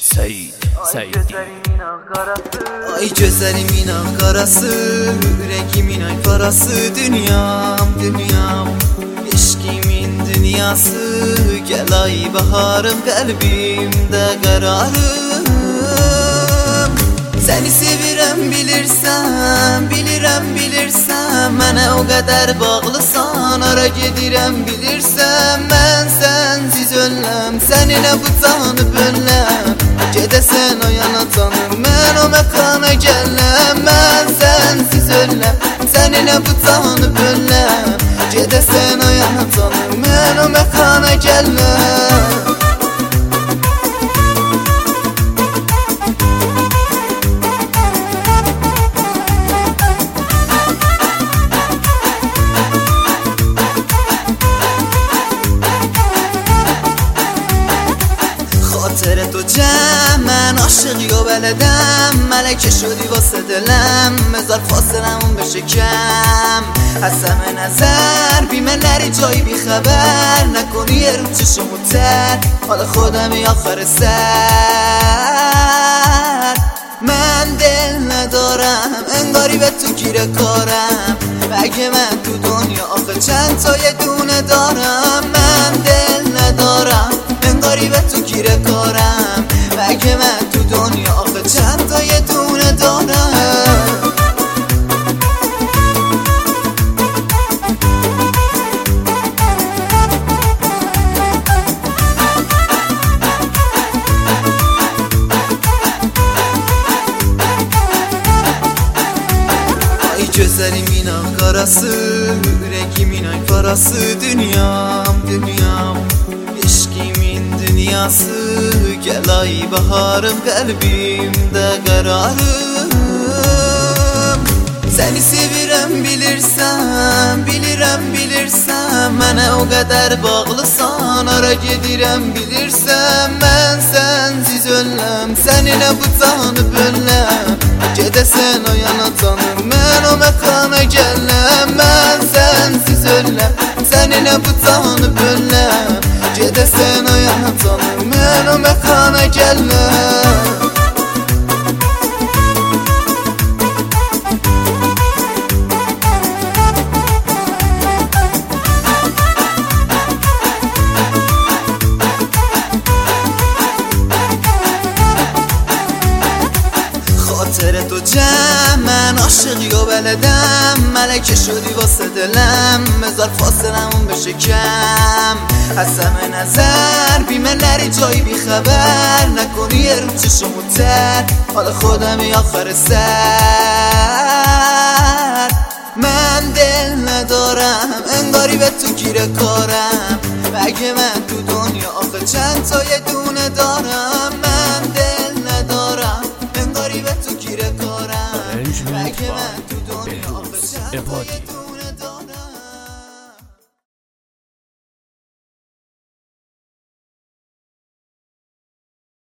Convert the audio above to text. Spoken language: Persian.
Said Ay gözlerim inan karası, yüreğim inan parası. Dünyam eşkimin dünyası. Gel ay baharım, kalbimde kararım. Seni sevirəm bilirsən, mənə o qədər bağlısan. Ara gedirəm bilirsən, mən sənsiz öləm. Səninlə bu canı böləm, gedəsən o yana canım, mən o məkana gələm. Mən sənsiz öləm, səninlə bu canı böləm, gedəsən o yana canım, mən o məkana gələm. خاطر تو من عاشقی و بلدم، ملکه شدی واسه دلم، بذار فاصلمون بشه کم. از همه نظر بیمه نری جایی بی خبر، نکنی یه رو چشمو تر، حالا خودمی آخر سر. من دل ندارم انگاری به تو گیره کارم، بگه من تو دنیا آخه چند تا یه دونه دارم. من دل ندارم انگاری به تو گیره کارم، بگه من تو دنیا آخه چند تا یه دونه دارم. Ay gözlerim inan karası, yüreğim inan parası. Dünyam eşkimin dünyası. Gel ay baharım, kalbimde kararım. Seni sevirəm bilirsən, mənə o qədər bağlısan. Ara gedirəm bilirsən, mən sənsiz öləm. Səninlə bu canı böləm, gedəsən o yana canım, mən o məkana gələm. Mən sənsiz öləm, səninlə bu canı böləm, gedəsən o yana canım, mən o məkana gələm. خاطر تو من عاشقی و بلدم، ملکه شدی واسه دلم، بذار فاصلمون بشه کم. از همه نظر بیمه نری جایی بی خبر، نکنی یه رو چشمو تر، حالا خودمی آخر سر. من دل ندارم انگاری به تو گیره کارم، بگه من تو دنیا آخه چند تا یه دونه دارم. من دل ندارم انگاری به تو گیره کارم، بگه من تو دنیا آخه چند تا یه دونه